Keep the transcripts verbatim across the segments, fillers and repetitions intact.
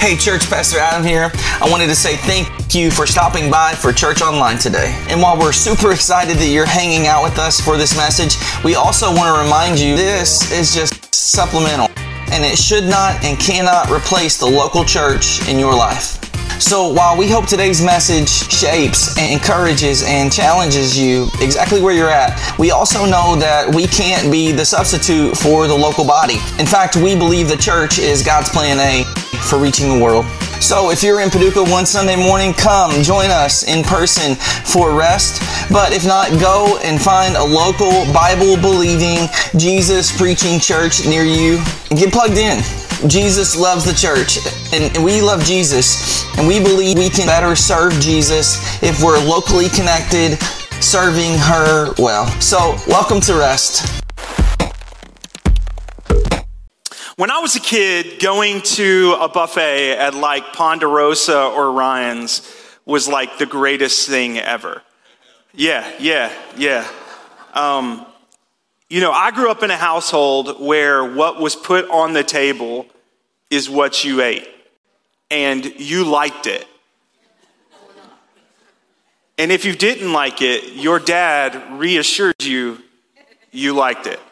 Hey church, Pastor Adam here. I wanted to say thank you for stopping by for Church Online today. And while we're super excited that you're hanging out with us for this message, we also want to remind you this is just supplemental, and it should not and cannot replace the local church in your life. So while we hope today's message shapes and encourages and challenges you exactly where you're at, we also know that we can't be the substitute for the local body. In fact, we believe the church is God's plan A for reaching the world. So if you're in Paducah one Sunday morning, come join us in person for rest. But if not, go and find a local Bible-believing, Jesus-preaching church near you and get plugged in. Jesus loves the church, and we love Jesus, and we believe we can better serve Jesus if we're locally connected, serving her well. So, welcome to Rest. When I was a kid, going to a buffet at like Ponderosa or Ryan's was like the greatest thing ever. Yeah, yeah, yeah. Um, you know, I grew up in a household where what was put on the table is what you ate, and you liked it. And if you didn't like it, your dad reassured you you liked it.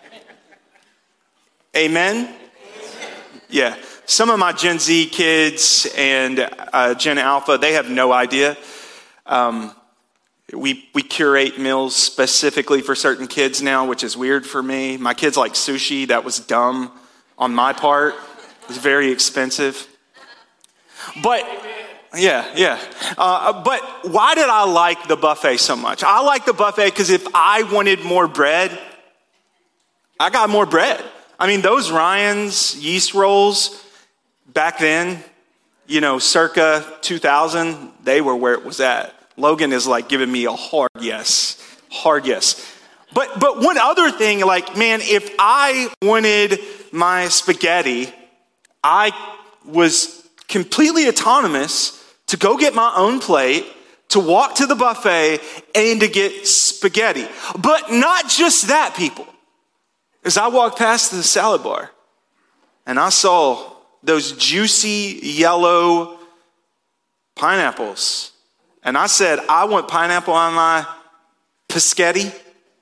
Amen? Yeah. Some of my Gen Z kids and uh, Gen Alpha, they have no idea. Um, we we curate meals specifically for certain kids now, which is weird for me. My kids like sushi. That was dumb on my part. It was very expensive. But, yeah, yeah. Uh, but why did I like the buffet so much? I like the buffet because if I wanted more bread, I got more bread. I mean, those Ryan's yeast rolls back then, you know, circa two thousand, they were where it was at. Logan is like giving me a hard yes, hard yes. But but one other thing, like, man, if I wanted my spaghetti, I was completely autonomous to go get my own plate, to walk to the buffet, and to get spaghetti. But not just that, people. As I walked past the salad bar, and I saw those juicy yellow pineapples, and I said, I want pineapple on my paschetti,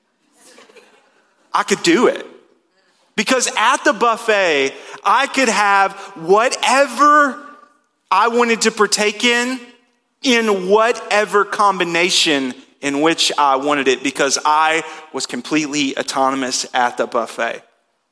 I could do it. Because at the buffet, I could have whatever I wanted to partake in, in whatever combination in which I wanted it, because I was completely autonomous at the buffet.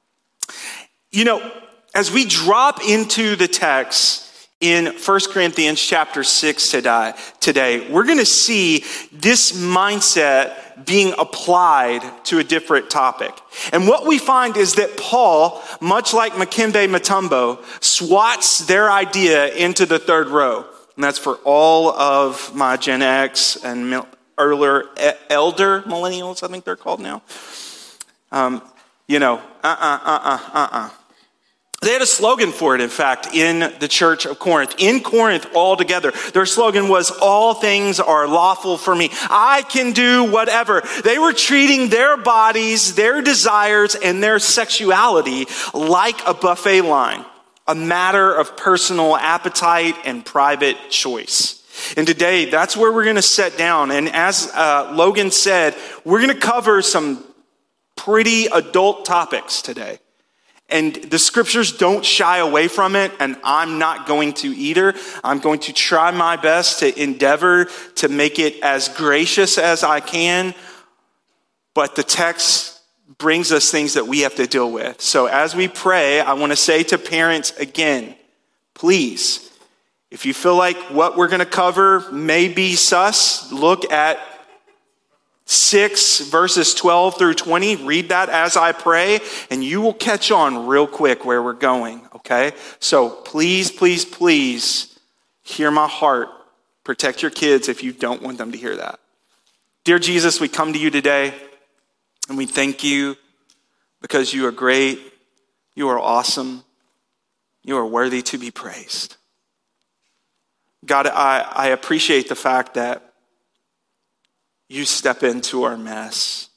You know, as we drop into the text in First Corinthians chapter six today, today we're going to see this mindset being applied to a different topic. And what we find is that Paul, much like Dikembe Mutombo, swats their idea into the third row. And that's for all of my Gen X and earlier elder millennials, I think they're called now. Um, you know, uh-uh, uh-uh, uh-uh. They had a slogan for it, in fact, in the church of Corinth. In Corinth altogether, their slogan was, all things are lawful for me. I can do whatever. They were treating their bodies, their desires, and their sexuality like a buffet line, a matter of personal appetite and private choice. And today, that's where we're going to sit down. And as uh, Logan said, we're going to cover some pretty adult topics today. And the scriptures don't shy away from it, and I'm not going to either. I'm going to try my best to endeavor to make it as gracious as I can. But the text brings us things that we have to deal with. So as we pray, I want to say to parents again, please, if you feel like what we're going to cover may be sus, look at six verses twelve through twenty. Read that as I pray, and you will catch on real quick where we're going, okay? So please, please, please hear my heart. Protect your kids if you don't want them to hear that. Dear Jesus, we come to you today, and we thank you because you are great, you are awesome, you are worthy to be praised. God, I, I appreciate the fact that you step into our mess.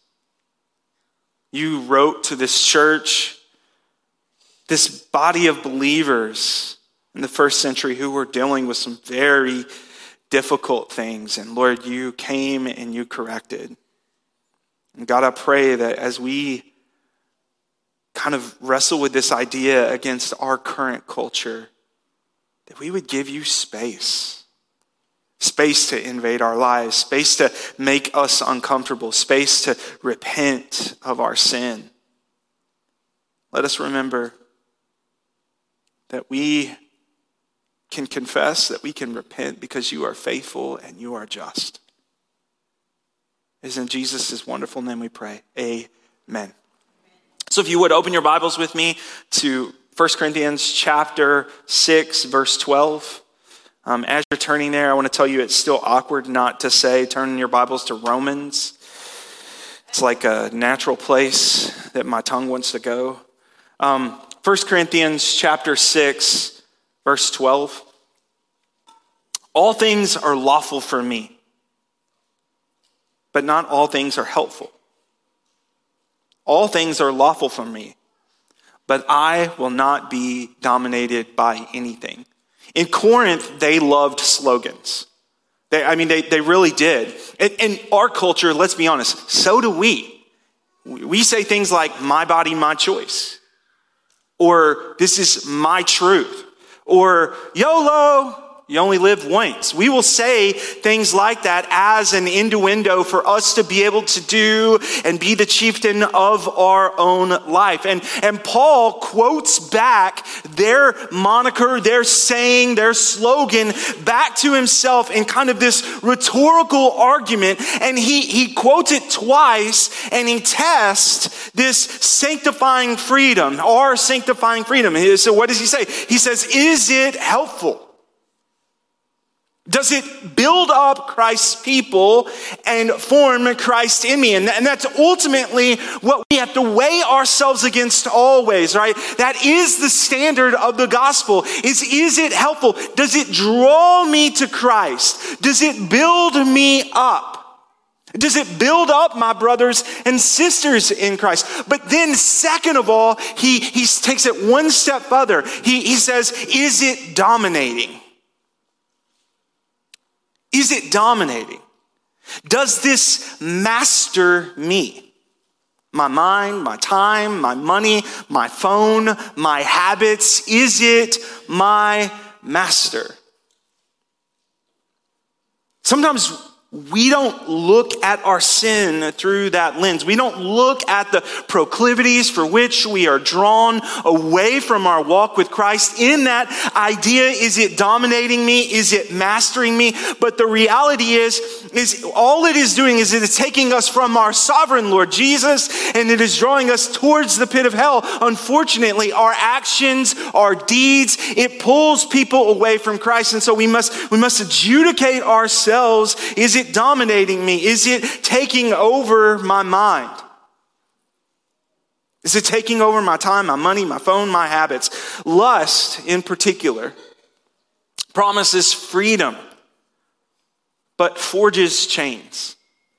You wrote to this church, this body of believers, in the first century who were dealing with some very difficult things. And Lord, you came and you corrected. And God, I pray that as we kind of wrestle with this idea against our current culture, that we would give you space. Space to invade our lives, space to make us uncomfortable, space to repent of our sin. Let us remember that we can confess, that we can repent because you are faithful and you are just. It is in Jesus' wonderful name we pray. Amen. So if you would open your Bibles with me to First Corinthians chapter six, verse twelve. Um, as you're turning there, I want to tell you it's still awkward not to say, turn your Bibles to Romans. It's like a natural place that my tongue wants to go. Um, First Corinthians chapter six, verse twelve. All things are lawful for me, but not all things are helpful. All things are lawful for me, but I will not be dominated by anything. In Corinth, they loved slogans. They, I mean, they, they really did. In, in our culture, let's be honest, so do we. We say things like, my body, my choice. Or, this is my truth. Or, YOLO, you only live once. We will say things like that as an innuendo for us to be able to do and be the chieftain of our own life. And, and Paul quotes back their moniker, their saying, their slogan back to himself in kind of this rhetorical argument. And he, he quotes it twice and he tests this sanctifying freedom, our sanctifying freedom. So what does he say? He says, is it helpful? Does it build up Christ's people and form Christ in me? And, and that's ultimately what we have to weigh ourselves against always, right? That is the standard of the gospel. Is, is it helpful? Does it draw me to Christ? Does it build me up? Does it build up my brothers and sisters in Christ? But then second of all, he, he takes it one step further. He, he says, is it dominating? Is it dominating? Does this master me? My mind, my time, my money, my phone, my habits. Is it my master? Sometimes we don't look at our sin through that lens. We don't look at the proclivities for which we are drawn away from our walk with Christ. In that idea, is it dominating me? Is it mastering me? But the reality is, is all it is doing is it is taking us from our sovereign Lord Jesus, and it is drawing us towards the pit of hell. Unfortunately, our actions, our deeds, it pulls people away from Christ. And so we must, we must adjudicate ourselves. Is it dominating me? Is it taking over my mind? Is it taking over my time, my money, my phone, my habits? Lust, in particular, promises freedom, but forges chains.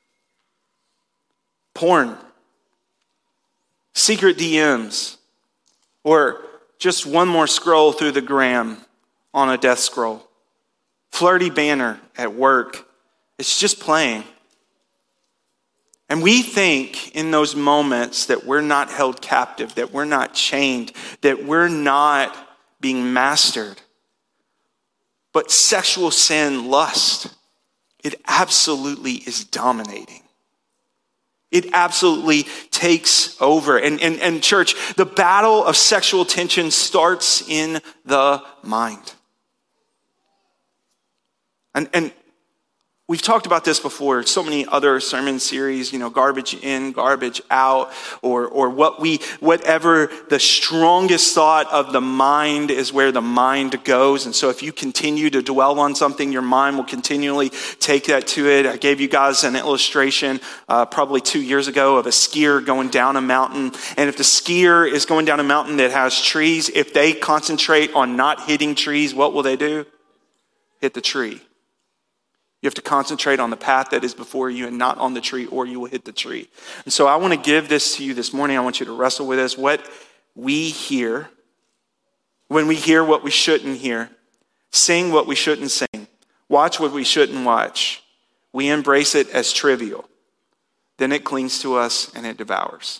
Porn, secret D Ms, or just one more scroll through the gram on a death scroll. Flirty banner at work. It's just playing. And we think in those moments that we're not held captive, that we're not chained, that we're not being mastered. But sexual sin, lust, it absolutely is dominating. It absolutely takes over. And, and, and church, the battle of sexual tension starts in the mind. And, and we've talked about this before, so many other sermon series, you know, garbage in, garbage out, or or what we, whatever the strongest thought of the mind is where the mind goes. And so if you continue to dwell on something, your mind will continually take that to it. I gave you guys an illustration uh, probably two years ago of a skier going down a mountain. And if the skier is going down a mountain that has trees, if they concentrate on not hitting trees, what will they do? Hit the tree. You have to concentrate on the path that is before you and not on the tree, or you will hit the tree. And so I want to give this to you this morning. I want you to wrestle with this. What we hear when we hear what we shouldn't hear, sing what we shouldn't sing, watch what we shouldn't watch, we embrace it as trivial. Then it clings to us and it devours.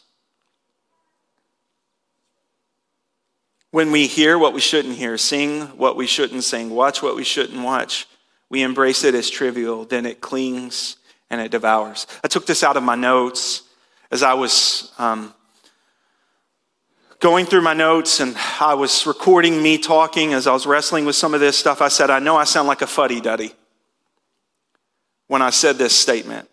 When we hear what we shouldn't hear, sing what we shouldn't sing, watch what we shouldn't watch, we embrace it as trivial, then it clings and it devours. I took this out of my notes as I was um, going through my notes, and I was recording me talking as I was wrestling with some of this stuff. I said, I know I sound like a fuddy-duddy when I said this statement.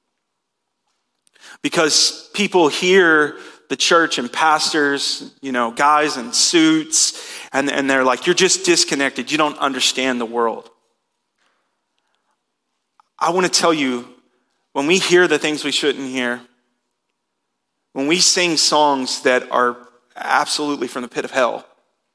Because people hear the church and pastors, you know, guys in suits, and, and they're like, you're just disconnected. You don't understand the world. I want to tell you, when we hear the things we shouldn't hear, when we sing songs that are absolutely from the pit of hell,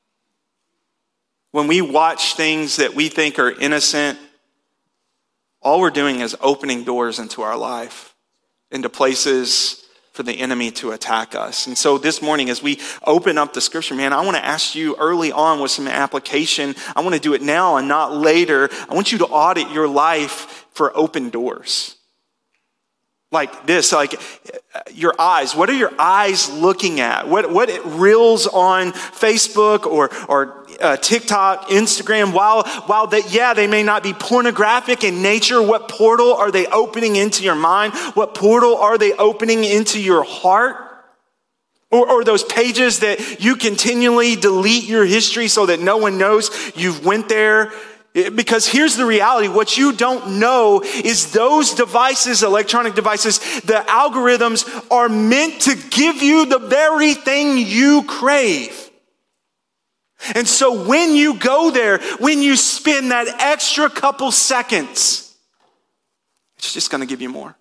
when we watch things that we think are innocent, all we're doing is opening doors into our life, into places for the enemy to attack us. And so this morning, as we open up the scripture, man, I want to ask you early on with some application. I want to do it now and not later. I want you to audit your life for open doors. Like this, like your eyes. What are your eyes looking at? What what reels on Facebook or or uh, TikTok, Instagram? While while that, yeah, they may not be pornographic in nature. What portal are they opening into your mind? What portal are they opening into your heart? Or, or those pages that you continually delete your history so that no one knows you've went there. Because here's the reality, what you don't know is those devices, electronic devices, the algorithms are meant to give you the very thing you crave. And so when you go there, when you spend that extra couple seconds, it's just going to give you more.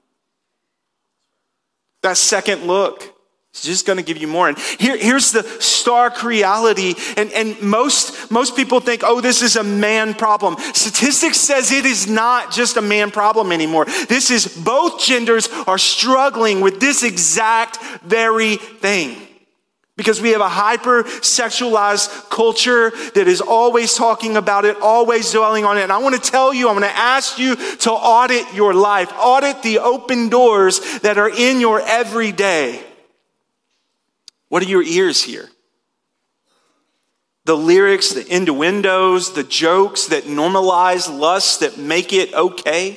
That second look, it's just going to give you more. And here, here's the stark reality. And, and most, most people think, oh, this is a man problem. Statistics says it is not just a man problem anymore. This is both genders are struggling with this exact very thing. Because we have a hyper-sexualized culture that is always talking about it, always dwelling on it. And I want to tell you, I'm going to ask you to audit your life. Audit the open doors that are in your everyday. What do your ears hear? The lyrics, the innuendos, the jokes that normalize lust, that make it okay?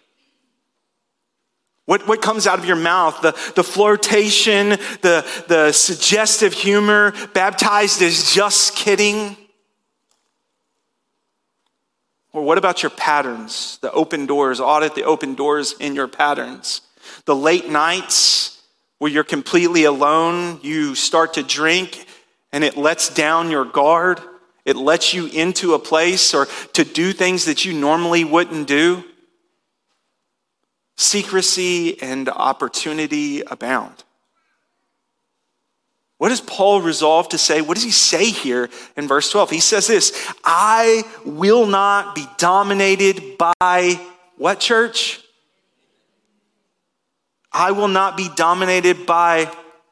What, what comes out of your mouth? The, the flirtation, the, the suggestive humor, baptized as just kidding? Or what about your patterns? The open doors, audit the open doors in your patterns. The late nights, where you're completely alone, you start to drink and it lets down your guard. It lets you into a place or to do things that you normally wouldn't do. Secrecy and opportunity abound. What does Paul resolve to say? What does he say here in verse twelve? He says this, I will not be dominated by what, church? I will not be dominated by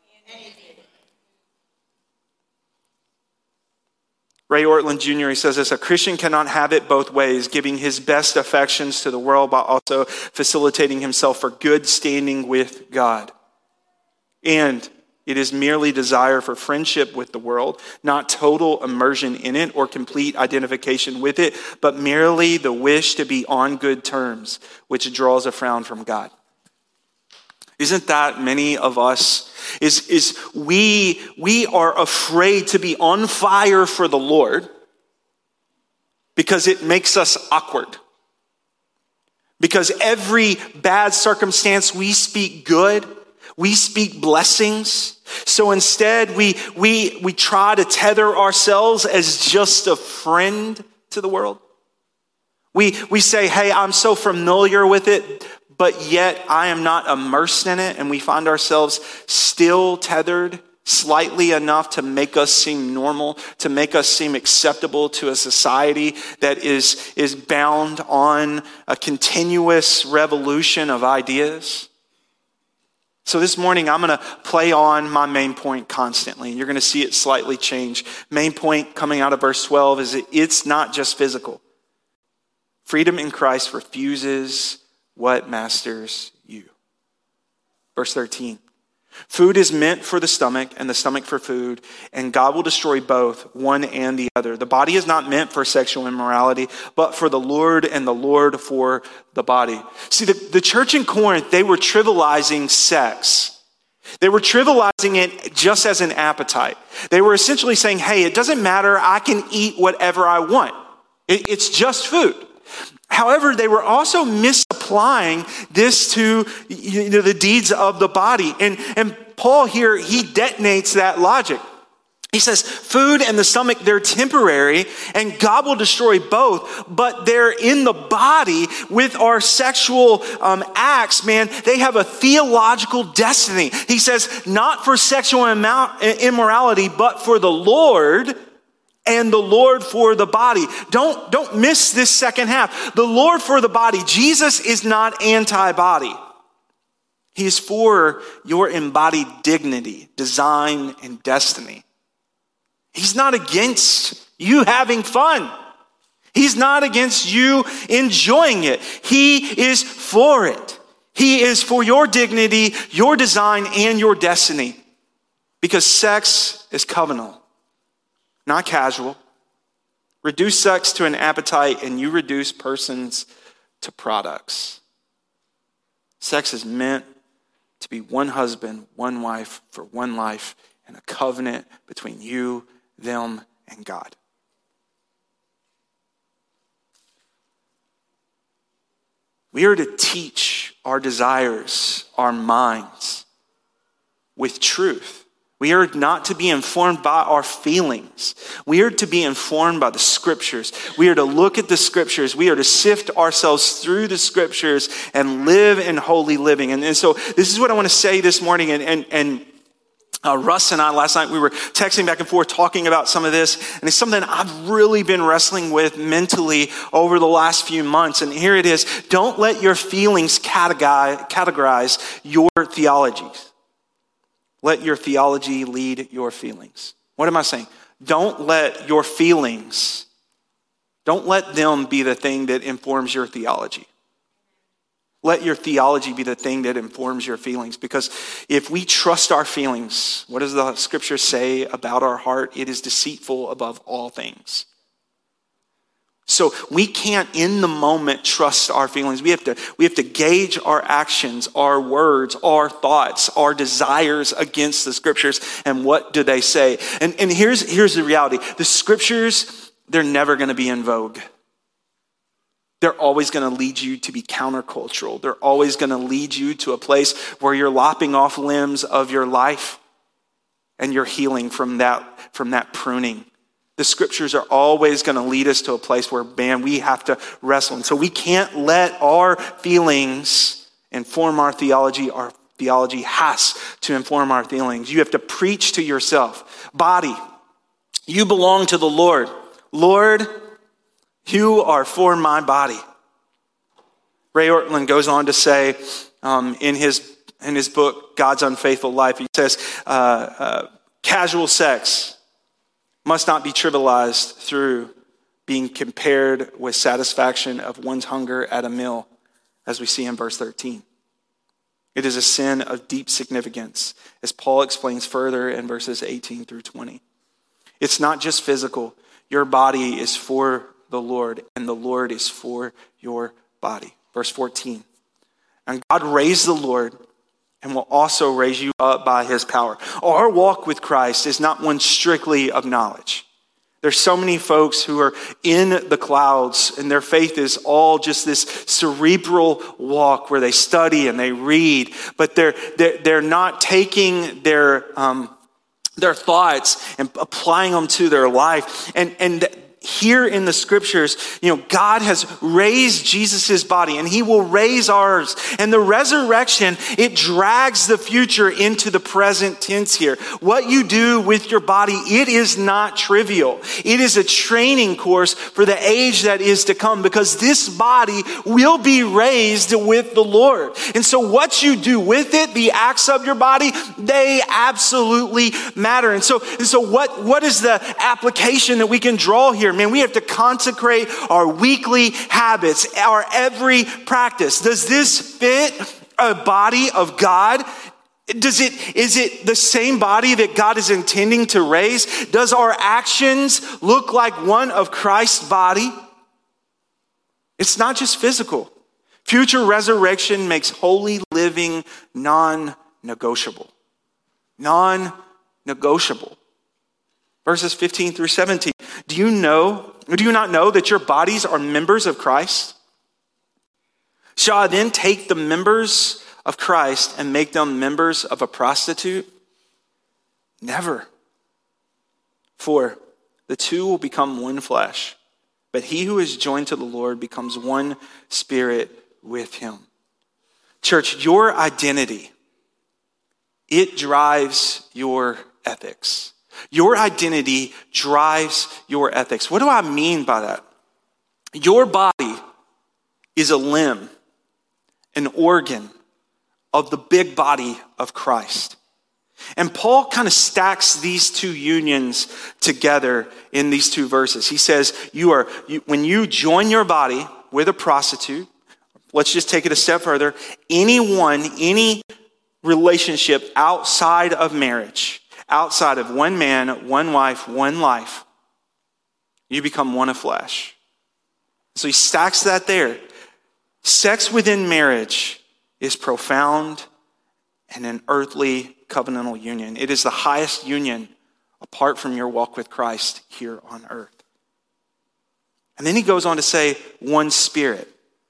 Ray Ortlund Junior, he says this, a Christian cannot have it both ways, giving his best affections to the world, but also facilitating himself for good standing with God. And it is merely desire for friendship with the world, not total immersion in it or complete identification with it, but merely the wish to be on good terms, which draws a frown from God. Isn't that many of us? Is, is we, we are afraid to be on fire for the Lord because it makes us awkward. Because every bad circumstance we speak good, we speak blessings. So instead we, we, we try to tether ourselves as just a friend to the world. We, we say, hey, I'm so familiar with it, but yet I am not immersed in it, and we find ourselves still tethered slightly enough to make us seem normal, to make us seem acceptable to a society that is, is bound on a continuous revolution of ideas. So this morning, I'm going to play on my main point constantly, and you're going to see it slightly change. Main point coming out of verse twelve is that it's not just physical. Freedom in Christ refuses what masters you. Verse thirteen. Food is meant for the stomach and the stomach for food, and God will destroy both, one and the other. The body is not meant for sexual immorality, but for the Lord, and the Lord for the body. See, the, the church in Corinth, they were trivializing sex. They were trivializing it just as an appetite. They were essentially saying, hey, it doesn't matter, I can eat whatever I want. It, it's just food. However, they were also misapplying this to, you know, the deeds of the body. And, and Paul here, he detonates that logic. He says, food and the stomach, they're temporary, and God will destroy both, but they're in the body with our sexual um, acts, man. They have a theological destiny. He says, not for sexual immorality, but for the Lord, and the Lord for the body. Don't, don't miss this second half. The Lord for the body. Jesus is not anti-body. He is for your embodied dignity, design, and destiny. He's not against you having fun. He's not against you enjoying it. He is for it. He is for your dignity, your design, and your destiny. Because sex is covenantal. Not casual. Reduce sex to an appetite and you reduce persons to products. Sex is meant to be one husband, one wife for one life, and a covenant between you, them, and God. We are to teach our desires, our minds, with truth. We are not to be informed by our feelings. We are to be informed by the scriptures. We are to look at the scriptures. We are to sift ourselves through the scriptures and live in holy living. And, and so this is what I want to say this morning. And, and, and uh, Russ and I last night, we were texting back and forth talking about some of this. And it's something I've really been wrestling with mentally over the last few months. And here it is. Don't let your feelings categorize, categorize your theologies. Let your theology lead your feelings. What am I saying? Don't let your feelings, don't let them be the thing that informs your theology. Let your theology be the thing that informs your feelings. Because if we trust our feelings, what does the scripture say about our heart? It is deceitful above all things. So we can't in the moment trust our feelings. We have to, we have to gauge our actions, our words, our thoughts, our desires against the scriptures and what do they say. And, and here's, here's the reality. The scriptures, they're never going to be in vogue. They're always going to lead you to be countercultural. They're always going to lead you to a place where you're lopping off limbs of your life and you're healing from that, from that pruning. The scriptures are always going to lead us to a place where, man, we have to wrestle. And so we can't let our feelings inform our theology. Our theology has to inform our feelings. You have to preach to yourself. Body, you belong to the Lord. Lord, you are for my body. Ray Ortlund goes on to say um, in his in his book, God's Unfaithful Life, he says, uh, uh, casual sex must not be trivialized through being compared with satisfaction of one's hunger at a meal, as we see in verse thirteen. It is a sin of deep significance, as Paul explains further in verses eighteen through twenty. It's not just physical. Your body is for the Lord, and the Lord is for your body. Verse fourteen. And God raised the Lord and will also raise you up by his power. Our walk with Christ is not one strictly of knowledge. There's so many folks who are in the clouds and their faith is all just this cerebral walk where they study and they read, but they're they're, they're not taking their um, their thoughts and applying them to their life. And and here in the scriptures, you know, God has raised Jesus's body and he will raise ours. And the resurrection, it drags the future into the present tense here. What you do with your body, it is not trivial. It is a training course for the age that is to come, because this body will be raised with the Lord. And so what you do with it, the acts of your body, they absolutely matter. And so, and so what, what is the application that we can draw here? Man, we have to consecrate our weekly habits, our every practice. Does this fit a body of God? Does it, is it the same body that God is intending to raise? Does our actions look like one of Christ's body? It's not just physical. Future resurrection makes holy living non-negotiable. Non-negotiable. Verses fifteen through seventeen. Do you know, do you not know that your bodies are members of Christ? Shall I then take the members of Christ and make them members of a prostitute? Never. For the two will become one flesh, but he who is joined to the Lord becomes one spirit with him. Church, your identity, it drives your ethics. Your identity drives your ethics. What do I mean by that? Your body is a limb, an organ of the big body of Christ. And Paul kind of stacks these two unions together in these two verses. He says, "You are you, when you join your body with a prostitute," let's just take it a step further, anyone, any relationship outside of marriage, outside of one man, one wife, one life, you become one of flesh. So he stacks that there. Sex within marriage is profound and an earthly covenantal union. It is the highest union apart from your walk with Christ here on earth. And then he goes on to say, one spirit.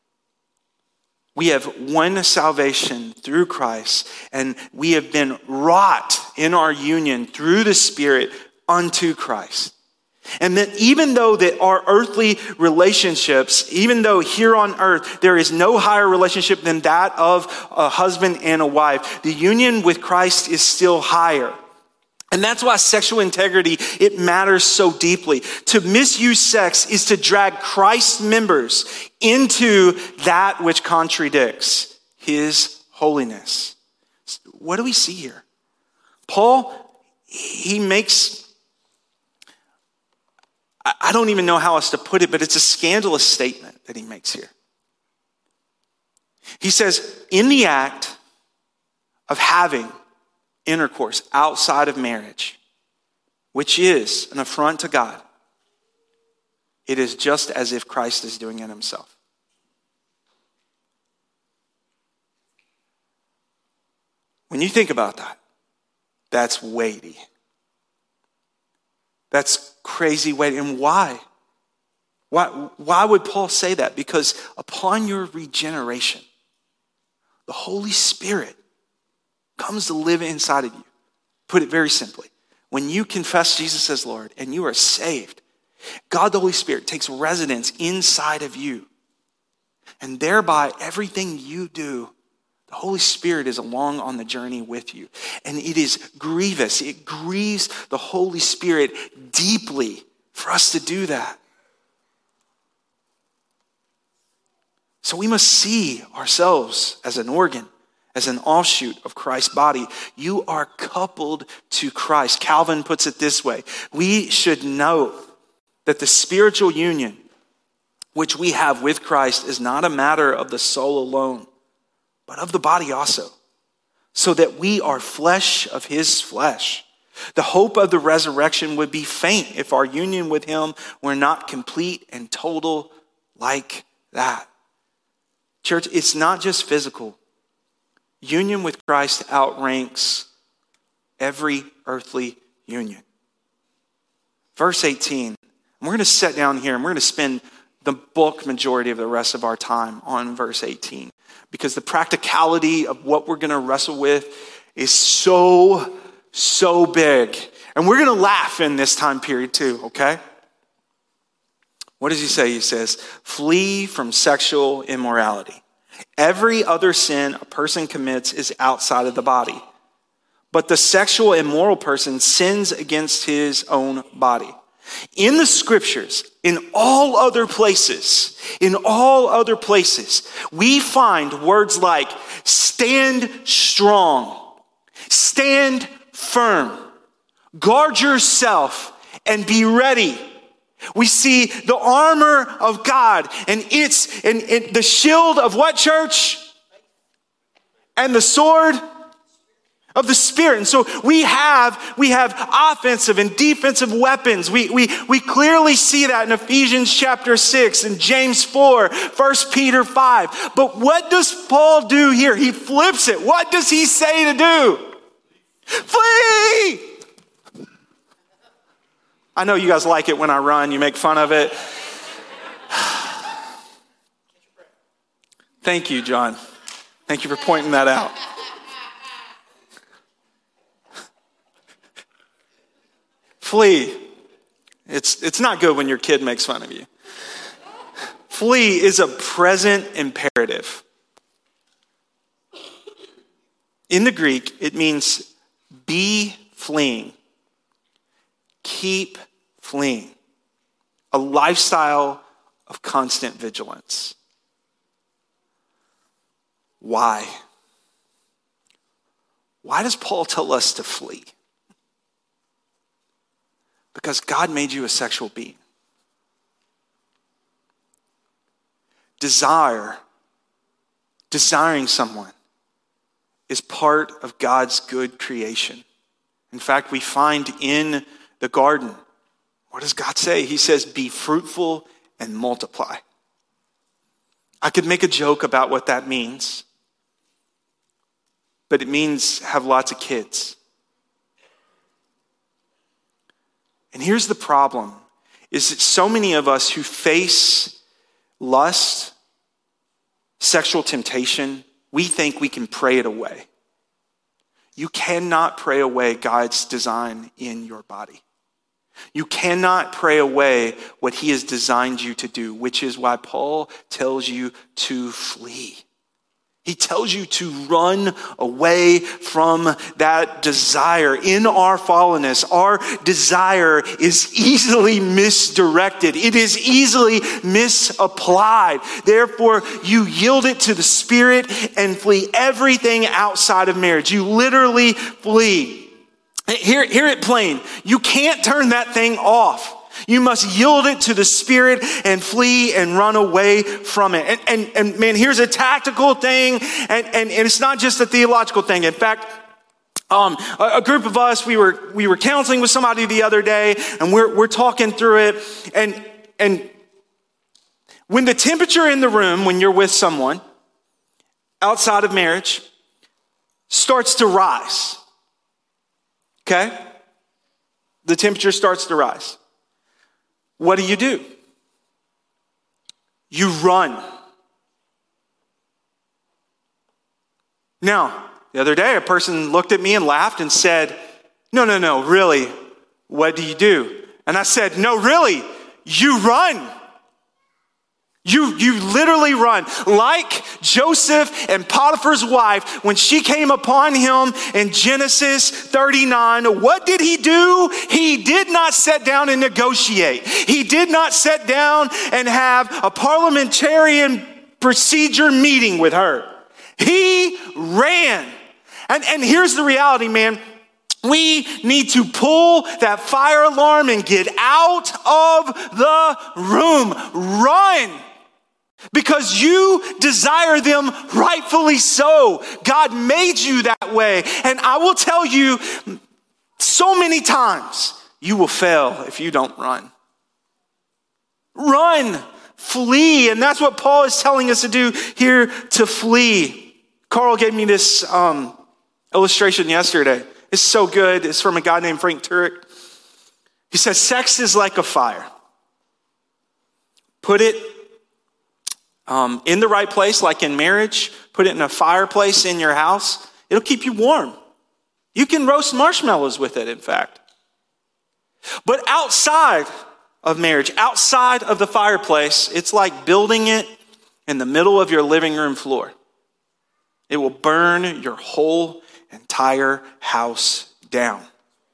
We have one salvation through Christ, and we have been wrought in our union through the Spirit unto Christ. And that even though that our earthly relationships, even though here on earth there is no higher relationship than that of a husband and a wife, the union with Christ is still higher. And that's why sexual integrity, it matters so deeply. To misuse sex is to drag Christ's members into that which contradicts his holiness. What do we see here? Paul, he makes, I don't even know how else to put it, but it's a scandalous statement that he makes here. He says, in the act of having intercourse outside of marriage, which is an affront to God, it is just as if Christ is doing it himself. When you think about that, that's weighty. That's crazy weighty. And why? Why, why would Paul say that? Because upon your regeneration, the Holy Spirit comes to live inside of you. Put it very simply. When you confess Jesus as Lord and you are saved, God the Holy Spirit takes residence inside of you. And thereby everything you do, the Holy Spirit is along on the journey with you. And it is grievous. It grieves the Holy Spirit deeply for us to do that. So we must see ourselves as an organ, as an offshoot of Christ's body. You are coupled to Christ. Calvin puts it this way. We should know that the spiritual union which we have with Christ is not a matter of the soul alone, but of the body also, so that we are flesh of his flesh. The hope of the resurrection would be faint if our union with him were not complete and total like that. Church, it's not just physical. Union with Christ outranks every earthly union. Verse eighteen, we're going to sit down here and we're going to spend the bulk majority of the rest of our time on verse eighteen, because the practicality of what we're going to wrestle with is so, so big. And we're going to laugh in this time period too, okay? What does he say? He says, flee from sexual immorality. Every other sin a person commits is outside of the body. But the sexual immoral person sins against his own body. In the scriptures, in all other places, in all other places, we find words like stand strong, stand firm, guard yourself, and be ready. We see the armor of God, and it's and, and the shield of what, church? And the sword of the Spirit. And so we have we have offensive and defensive weapons. We we we clearly see that in Ephesians chapter six and James four, First Peter five. But what does Paul do here? He flips it. What does he say to do? Flee! I know you guys like it when I run. You make fun of it. Thank you, John. Thank you for pointing that out. Flee. It's, it's not good when your kid makes fun of you. Flee is a present imperative. In the Greek, it means be fleeing. Keep fleeing. A lifestyle of constant vigilance. Why? Why does Paul tell us to flee? Because God made you a sexual being. Desire, desiring someone, is part of God's good creation. In fact, we find in the garden, what does God say? He says, be fruitful and multiply. I could make a joke about what that means, but it means have lots of kids. And here's the problem, is that so many of us who face lust, sexual temptation, we think we can pray it away. You cannot pray away God's design in your body. You cannot pray away what he has designed you to do, which is why Paul tells you to flee. He tells you to run away from that desire. In our fallenness, our desire is easily misdirected. It is easily misapplied. Therefore, you yield it to the Spirit and flee everything outside of marriage. You literally flee. Hear, hear it plain. You can't turn that thing off. You must yield it to the Spirit and flee and run away from it. And, and, and man, here's a tactical thing, and, and, and it's not just a theological thing. In fact, um, a, a group of us, we were we were counseling with somebody the other day, and we're we're talking through it. And and when the temperature in the room, when you're with someone outside of marriage, starts to rise, okay? The temperature starts to rise. What do you do? You run. Now, the other day, a person looked at me and laughed and said, no, no, no, really, what do you do? And I said, no, really, you run. You, you literally run. Like Joseph and Potiphar's wife, when she came upon him in Genesis thirty-nine, what did he do? He did not sit down and negotiate. He did not sit down and have a parliamentarian procedure meeting with her. He ran. And, and here's the reality, man. We need to pull that fire alarm and get out of the room. Run. Because you desire them rightfully so. God made you that way. And I will tell you, so many times, you will fail if you don't run. Run. Flee. And that's what Paul is telling us to do here, to flee. Carl gave me this um, illustration yesterday. It's so good. It's from a guy named Frank Turek. He says, sex is like a fire. Put it um, in the right place, like in marriage. Put it in a fireplace in your house. It'll keep you warm. You can roast marshmallows with it, in fact. But outside, of marriage. Outside of the fireplace, it's like building it in the middle of your living room floor. It will burn your whole entire house down.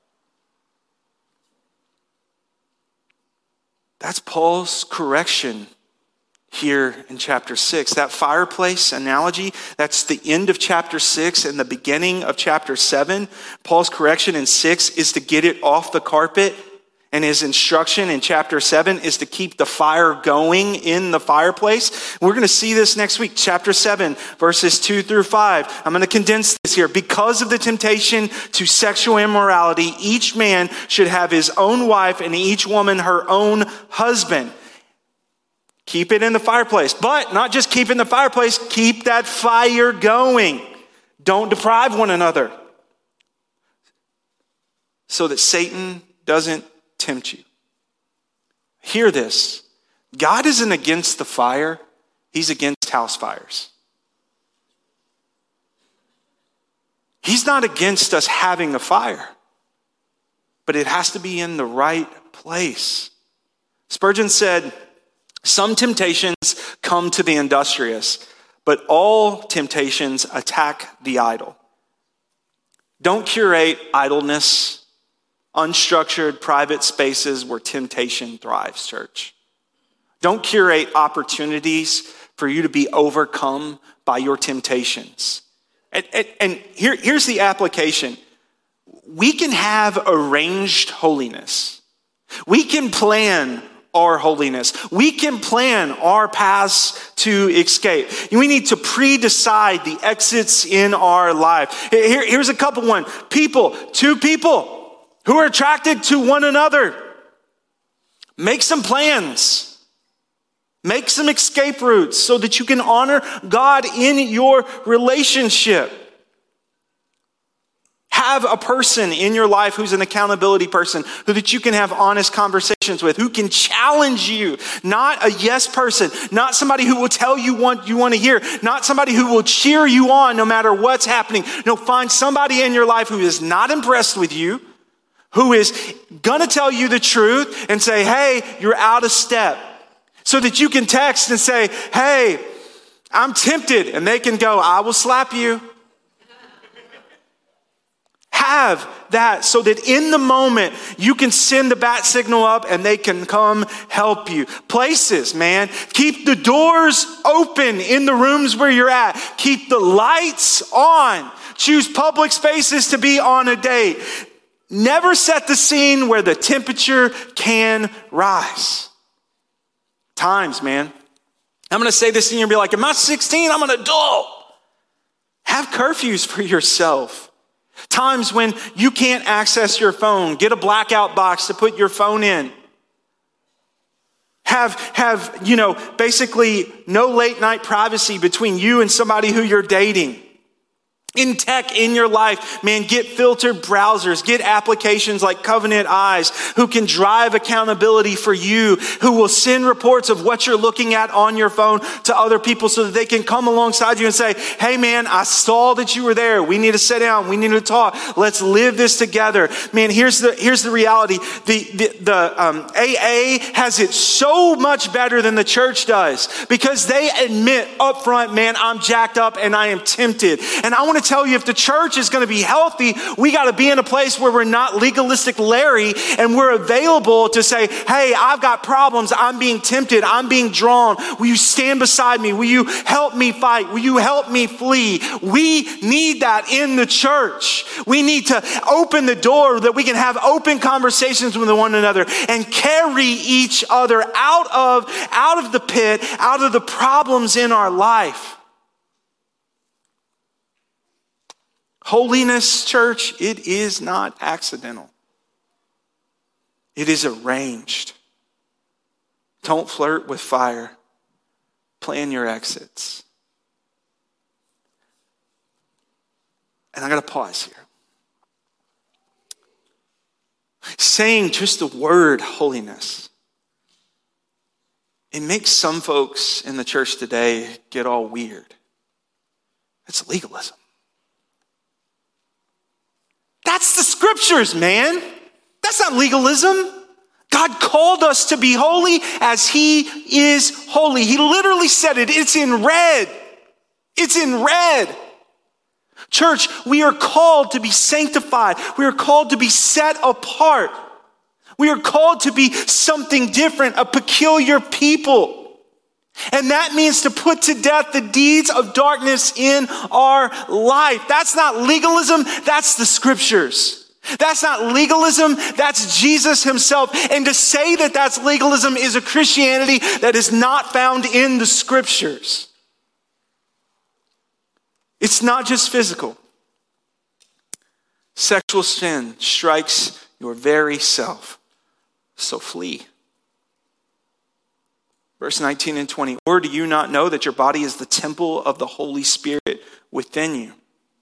That's Paul's correction here in chapter six. That fireplace analogy, that's the end of chapter six and the beginning of chapter seven. Paul's correction in six is to get it off the carpet, and his instruction in chapter seven is to keep the fire going in the fireplace. We're going to see this next week. Chapter seven, verses two through five. I'm going to condense this here. Because of the temptation to sexual immorality, each man should have his own wife and each woman her own husband. Keep it in the fireplace. But not just keep it in the fireplace, keep that fire going. Don't deprive one another so that Satan doesn't tempt you. Hear this. God isn't against the fire. He's against house fires. He's not against us having a fire, but it has to be in the right place. Spurgeon said, some temptations come to the industrious, but all temptations attack the idle. Don't curate idleness, unstructured private spaces where temptation thrives, church. Don't curate opportunities for you to be overcome by your temptations. And, and, and here, here's the application. We can have arranged holiness. We can plan our holiness. We can plan our paths to escape. We need to pre-decide the exits in our life. Here, here's a couple one. People, two people who are attracted to one another. Make some plans. Make some escape routes so that you can honor God in your relationship. Have a person in your life who's an accountability person, who that you can have honest conversations with, who can challenge you. Not a yes person, not somebody who will tell you what you want to hear, not somebody who will cheer you on no matter what's happening. No, find somebody in your life who is not impressed with you, who is going to tell you the truth and say, hey, you're out of step. So that you can text and say, hey, I'm tempted. And they can go, I will slap you. Have that so that in the moment you can send the bat signal up and they can come help you. Places, man. Keep the doors open in the rooms where you're at. Keep the lights on. Choose public spaces to be on a date. Never set the scene where the temperature can rise. Times, man. I'm going to say this and you're going to be like, am I sixteen? I'm an adult. Have curfews for yourself. Times when you can't access your phone. Get a blackout box to put your phone in. Have, have, you know, basically no late night privacy between you and somebody who you're dating. In tech, in your life, man, get filtered browsers, get applications like Covenant Eyes, who can drive accountability for you, who will send reports of what you're looking at on your phone to other people so that they can come alongside you and say, hey man, I saw that you were there. We need to sit down. We need to talk. Let's live this together. Man, here's the, here's the reality. The, the, the um, A A has it so much better than the church does because they admit up front, man, I'm jacked up and I am tempted. And I want to tell you, if the church is going to be healthy, we got to be in a place where we're not legalistic Larry and we're available to say, hey, I've got problems. I'm being tempted. I'm being drawn. Will you stand beside me? Will you help me fight? Will you help me flee? We need that in the church. We need to open the door that we can have open conversations with one another and carry each other out of, out of the pit, out of the problems in our life. Holiness, church, it is not accidental. It is arranged. Don't flirt with fire. Plan your exits. And I got to pause here. Saying just the word holiness, it makes some folks in the church today get all weird. It's legalism. That's the scriptures, man. That's not legalism. God called us to be holy as he is holy. He literally said it. It's in red. It's in red. Church, we are called to be sanctified. We are called to be set apart. We are called to be something different, a peculiar people. And that means to put to death the deeds of darkness in our life. That's not legalism, that's the scriptures. That's not legalism, that's Jesus himself. And to say that that's legalism is a Christianity that is not found in the scriptures. It's not just physical. Sexual sin strikes your very self, so flee. Verse nineteen and twenty, or do you not know that your body is the temple of the Holy Spirit within you,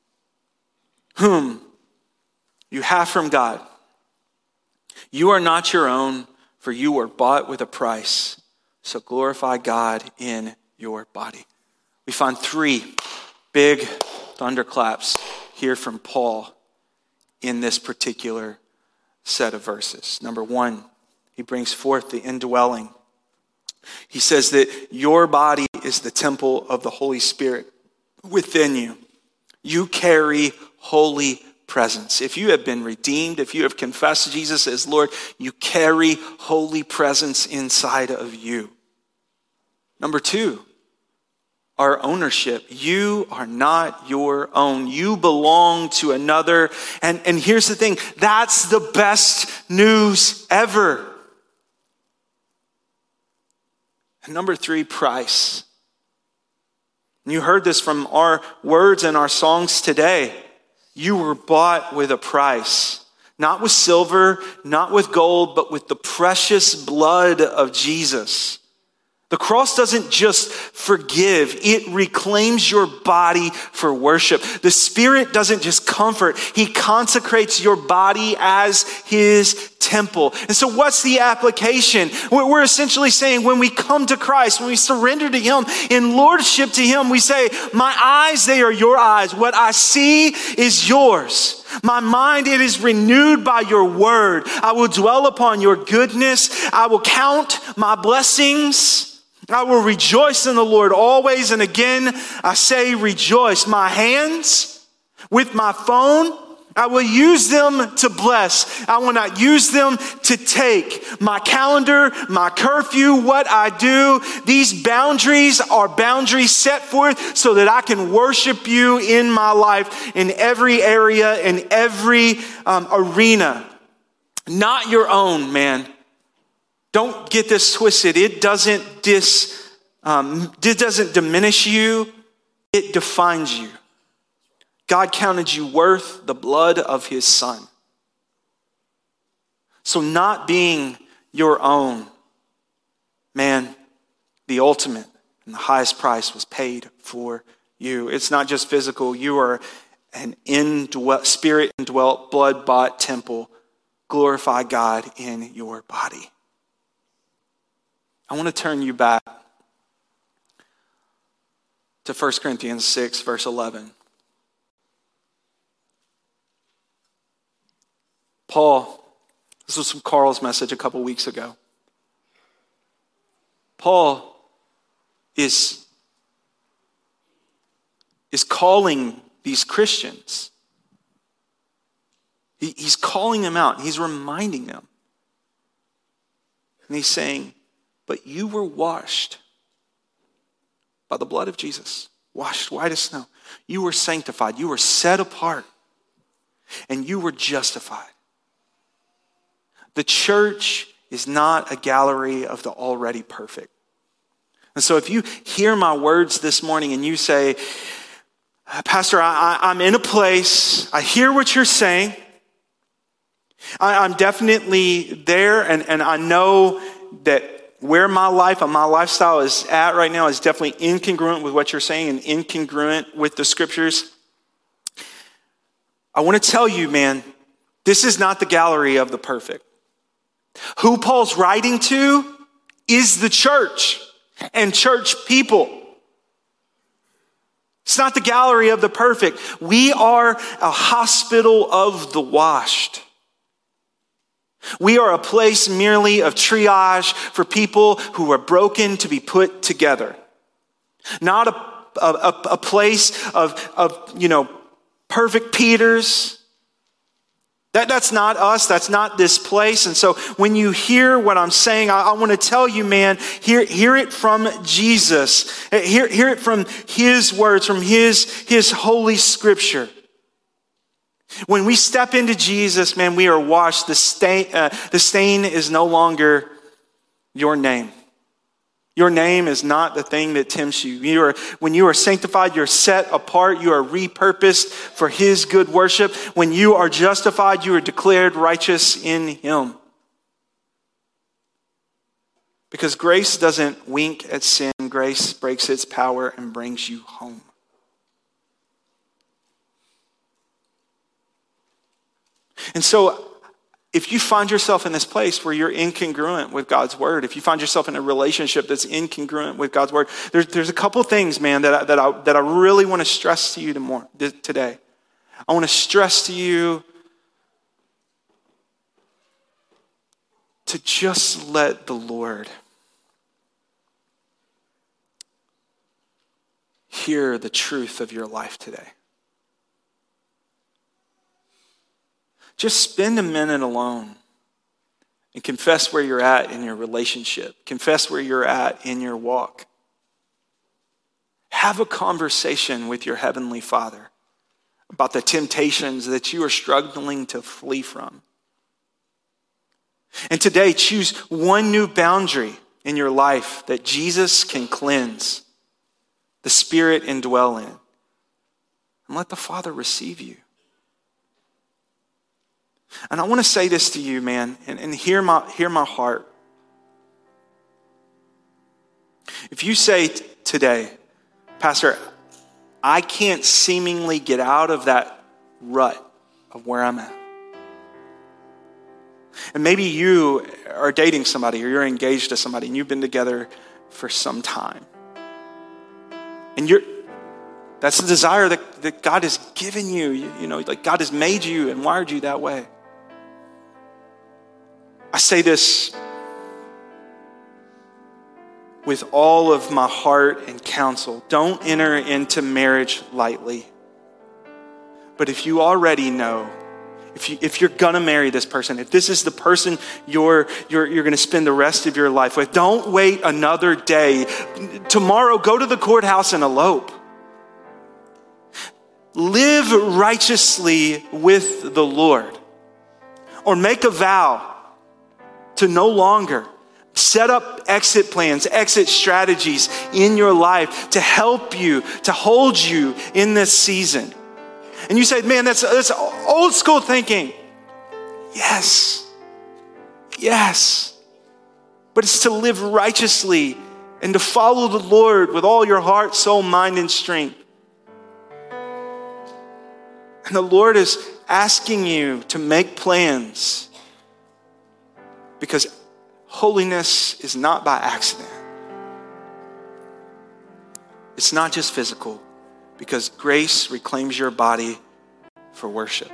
whom you have from God? You are not your own, for you were bought with a price. So glorify God in your body. We find three big thunderclaps here from Paul in this particular set of verses. Number one, he brings forth the indwelling. He says that your body is the temple of the Holy Spirit within you. You carry holy presence. If you have been redeemed, if you have confessed Jesus as Lord, you carry holy presence inside of you. Number two, our ownership. You are not your own. You belong to another. And, and here's the thing, that's the best news ever. And number three, price. And you heard this from our words and our songs today. You were bought with a price. Not with silver, not with gold, but with the precious blood of Jesus. The cross doesn't just forgive, it reclaims your body for worship. The Spirit doesn't just comfort, he consecrates your body as his temple. And so what's the application? We're essentially saying when we come to Christ, when we surrender to him, in lordship to him, we say, my eyes, they are your eyes. What I see is yours. My mind, it is renewed by your word. I will dwell upon your goodness. I will count my blessings. I will rejoice in the Lord always. And again, I say rejoice. My hands with my phone, I will use them to bless. I will not use them to take. My calendar, my curfew, what I do, these boundaries are boundaries set forth so that I can worship you in my life in every area, in every um, arena. Not your own, man. Don't get this twisted. It doesn't dis, um, it doesn't diminish you. It defines you. God counted you worth the blood of his son. So not being your own, man, the ultimate and the highest price was paid for you. It's not just physical. You are an indwelt, spirit indwelt, blood bought temple. Glorify God in your body. I want to turn you back to First Corinthians six, verse eleven. Paul, this was from Carl's message a couple weeks ago. Paul is, is calling these Christians. He, he's calling them out. He's reminding them. And he's saying, but you were washed by the blood of Jesus. Washed white as snow. You were sanctified. You were set apart. And you were justified. The church is not a gallery of the already perfect. And so if you hear my words this morning and you say, Pastor, I, I, I'm in a place, I hear what you're saying. I, I'm definitely there, and, and I know that where my life and my lifestyle is at right now is definitely incongruent with what you're saying and incongruent with the scriptures. I want to tell you, man, this is not the gallery of the perfect. Who Paul's writing to is the church and church people. It's not the gallery of the perfect. We are a hospital of the washed. We are a place merely of triage for people who are broken to be put together. Not a, a, a place of, of, you know, perfect Peters. That, that's not us. That's not this place. And so when you hear what I'm saying, I, I want to tell you, man, hear, hear it from Jesus. Hear, hear it from his words, from his, his holy scripture. When we step into Jesus, man, we are washed. The stain, uh, the stain is no longer your name. Your name is not the thing that tempts you. You are, when you are sanctified, you're set apart. You are repurposed for his good worship. When you are justified, you are declared righteous in him. Because grace doesn't wink at sin. Grace breaks its power and brings you home. And so, if you find yourself in this place where you're incongruent with God's word, if you find yourself in a relationship that's incongruent with God's word, there's, there's a couple things, man, that I, that I, that I really want to stress to you tomorrow, today. I want to stress to you to just let the Lord hear the truth of your life today. Just spend a minute alone and confess where you're at in your relationship. Confess where you're at in your walk. Have a conversation with your Heavenly Father about the temptations that you are struggling to flee from. And today, choose one new boundary in your life that Jesus can cleanse, the Spirit indwell in, and let the Father receive you. And I want to say this to you, man, and, and hear my hear my heart. If you say t- today, Pastor, I can't seemingly get out of that rut of where I'm at. And maybe you are dating somebody or you're engaged to somebody and you've been together for some time. And you're that's the desire that, that God has given you. you. You know, like God has made you and wired you that way. I say this with all of my heart and counsel. Don't enter into marriage lightly. But if you already know, if you if you're gonna marry this person, if this is the person you're you're you're gonna spend the rest of your life with, don't wait another day. Tomorrow, go to the courthouse and elope. Live righteously with the Lord. Or make a vow to no longer. Set up exit plans, exit strategies in your life to help you, to hold you in this season. And you say, man, that's, that's old school thinking. Yes. Yes. But it's to live righteously and to follow the Lord with all your heart, soul, mind, and strength. And the Lord is asking you to make plans, because holiness is not by accident. It's not just physical, because grace reclaims your body for worship.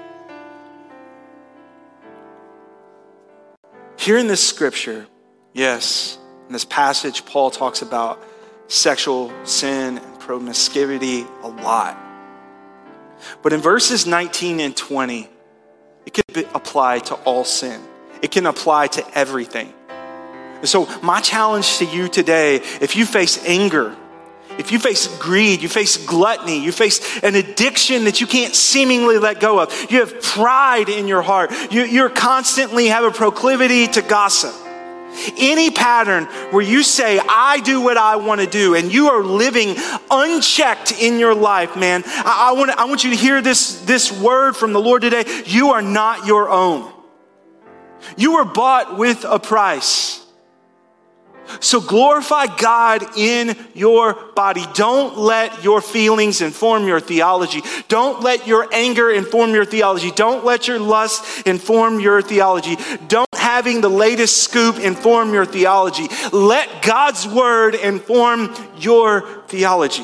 Here in this scripture, yes, in this passage, Paul talks about sexual sin and promiscuity a lot. But in verses nineteen and twenty, it could apply to all sin. It can apply to everything. And so my challenge to you today, if you face anger, if you face greed, you face gluttony, you face an addiction that you can't seemingly let go of, you have pride in your heart, you you're constantly have a proclivity to gossip. Any pattern where you say, I do what I want to do, and you are living unchecked in your life, man, I, I, want, I want you to hear this, this word from the Lord today. You are not your own. You were bought with a price. So glorify God in your body. Don't let your feelings inform your theology. Don't let your anger inform your theology. Don't let your lust inform your theology. Don't having the latest scoop inform your theology. Let God's word inform your theology.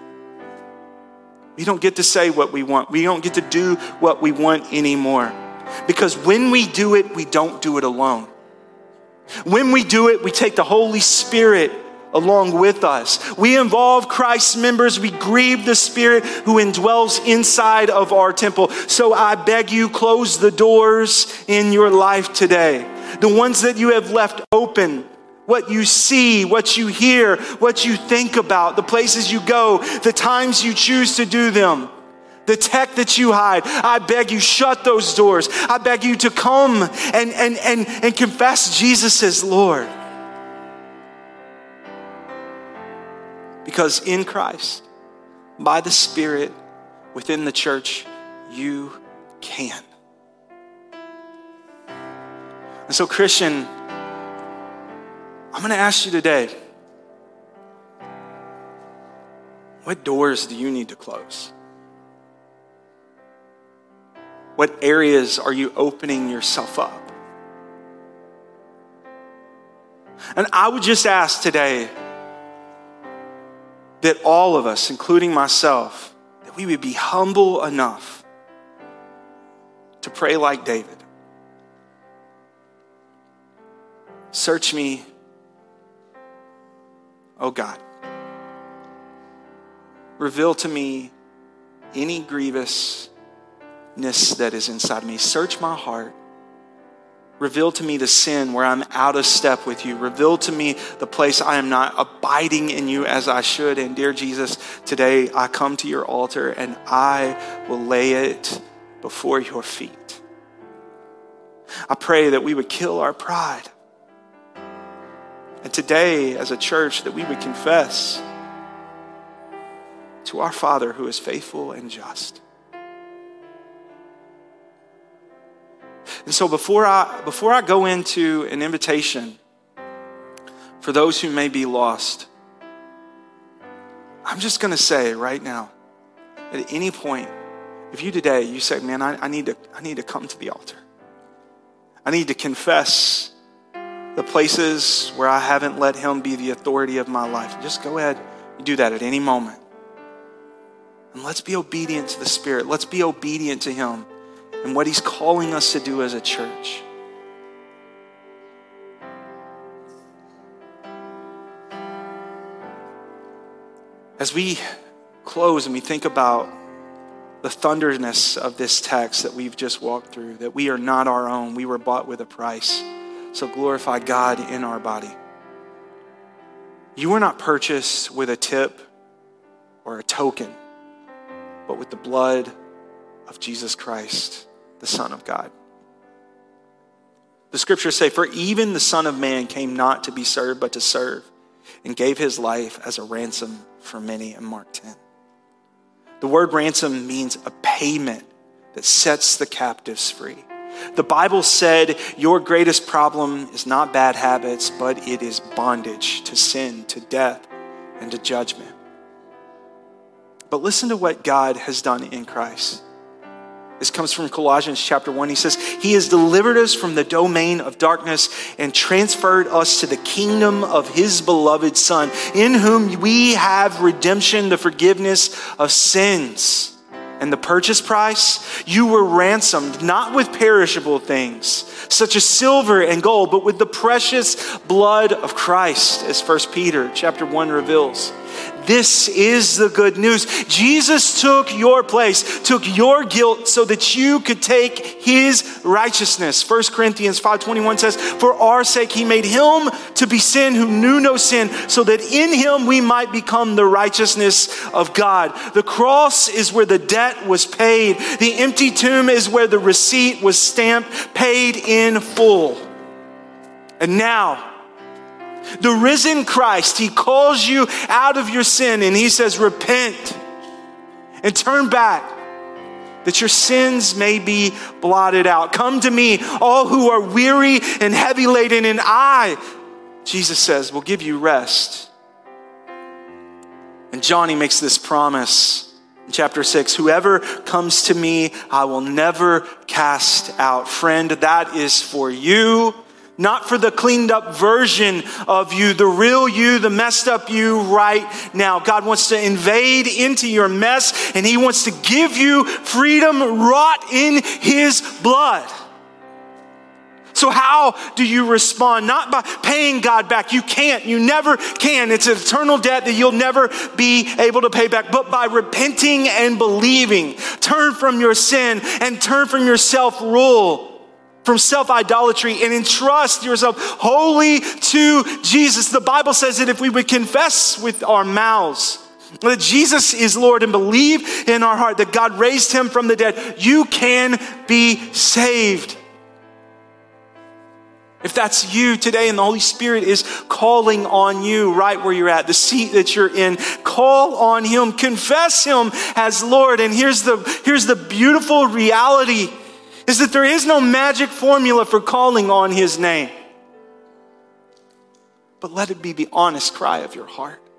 We don't get to say what we want. We don't get to do what we want anymore. Because when we do it, we don't do it alone. When we do it, we take the Holy Spirit along with us. We involve Christ's members. We grieve the Spirit who indwells inside of our temple. So I beg you, close the doors in your life today. The ones that you have left open. What you see, what you hear, what you think about, the places you go, the times you choose to do them. The tech that you hide, I beg you, shut those doors. I beg you to come and, and, and, and confess Jesus as Lord. Because in Christ, by the Spirit, within the church, you can. And so, Christian, I'm going to ask you today, what doors do you need to close? What areas are you opening yourself up? And I would just ask today that all of us, including myself, that we would be humble enough to pray like David. Search me, oh God. Reveal to me any grievousness that is inside me. Search my heart. Reveal to me the sin where I'm out of step with you. Reveal to me the place I am not abiding in you as I should. And dear Jesus, today I come to your altar and I will lay it before your feet. I pray that we would kill our pride. And today, as a church, that we would confess to our Father who is faithful and just. And so before I before I go into an invitation for those who may be lost, I'm just going to say right now, at any point, if you today, you say, man, I, I need to I need to come to the altar. I need to confess the places where I haven't let him be the authority of my life. Just go ahead and do that at any moment. And let's be obedient to the Spirit. Let's be obedient to him and what he's calling us to do as a church. As we close and we think about the thunderness of this text that we've just walked through, that we are not our own, we were bought with a price. So glorify God in our body. You were not purchased with a tip or a token, but with the blood of Jesus Christ, the Son of God. The scriptures say, for even the Son of Man came not to be served, but to serve, and gave his life as a ransom for many, in Mark ten. The word ransom means a payment that sets the captives free. The Bible said your greatest problem is not bad habits, but it is bondage to sin, to death, and to judgment. But listen to what God has done in Christ. This comes from Colossians chapter one. He says, he has delivered us from the domain of darkness and transferred us to the kingdom of his beloved Son, in whom we have redemption, the forgiveness of sins. And the purchase price, you were ransomed, not with perishable things, such as silver and gold, but with the precious blood of Christ, as First Peter chapter one reveals. This is the good news. Jesus took your place, took your guilt so that you could take his righteousness. First Corinthians five twenty-one says, for our sake he made him to be sin who knew no sin, so that in him we might become the righteousness of God. The cross is where the debt was paid. The empty tomb is where the receipt was stamped, paid in full. And now, the risen Christ, he calls you out of your sin and he says, repent and turn back that your sins may be blotted out. Come to me, all who are weary and heavy laden, and I, Jesus says, will give you rest. And John, he makes this promise in chapter six, whoever comes to me, I will never cast out. Friend, that is for you. Not for the cleaned up version of you, the real you, the messed up you right now. God wants to invade into your mess and he wants to give you freedom wrought in his blood. So how do you respond? Not by paying God back. You can't. You never can. It's an eternal debt that you'll never be able to pay back. But by repenting and believing. Turn from your sin and turn from your self-rule, from self-idolatry, and entrust yourself wholly to Jesus. The Bible says that if we would confess with our mouths that Jesus is Lord and believe in our heart that God raised him from the dead, you can be saved. If that's you today and the Holy Spirit is calling on you right where you're at, the seat that you're in, call on him, confess him as Lord. And here's the, here's the beautiful reality is that there is no magic formula for calling on his name. But let it be the honest cry of your heart.